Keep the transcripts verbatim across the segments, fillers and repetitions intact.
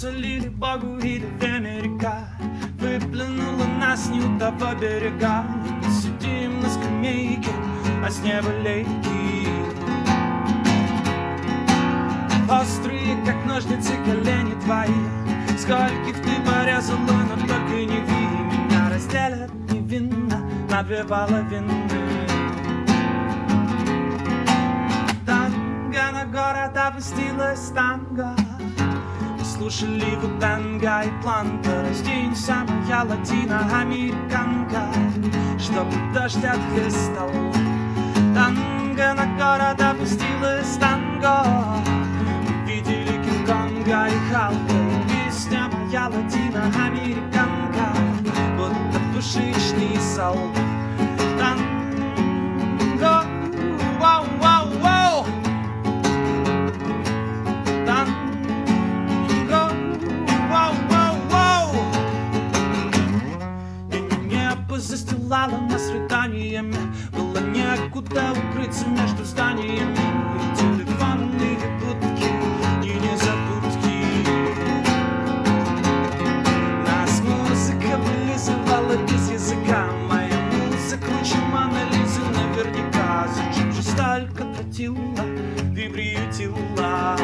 посолили Богу или время река выплюнула нас не у того берега. Мы сидим на скамейке, а с неба лейки острые, как ножницы, колени твои. Скольких ты порезала, но только не ви. Меня разделят невинно на две половины. Танго на город опустилась, танго. Мы слушали вот танго и планта. Разденься, моя латиноамериканка, чтобы дождь отхлестал. Танго на город опустилась, танго. Видели Кинг-Конга и Халка. Песня моя латиноамериканка, будто пушечный солд. Танго, вау-вау-вау. Танго, вау-вау-вау. И небо застилало нас рыданиями. Было некуда укрыться между зданиями. И телефонные будки, и незабудки. Нас музыка вылизывала без языка. Моя музыка круче Мона Лизы наверняка. Зачем же столько тратила, ты приютила?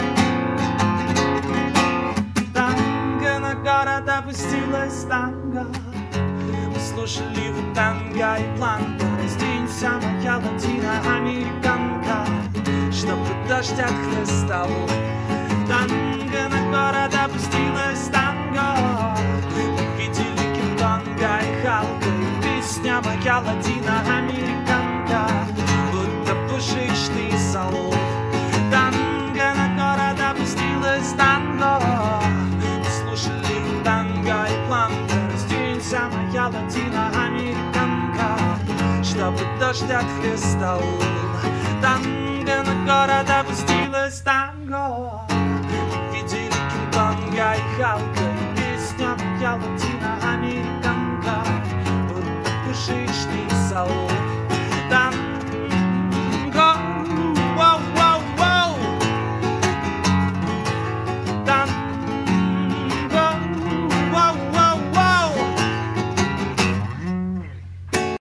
Танго на город опустилась, танго. Мы слушали вот танго и планта. Разденься, моя латиноамериканка, чтобы дождь отхлестал. Танго на город опустилась, танго. Мы видели Кинг-Конга и Халка. И песня моя латиноамериканка, будто пушечный солд. Танго на город опустилась, танго. Мы слушали танго и планта. Разденься, моя латиноамериканка, чтобы дождь отхлестал. Танго на город опустилась, танго. Видели Кинг-Конга и Халка. И песня моя латиноамериканка, будто пушечный солд.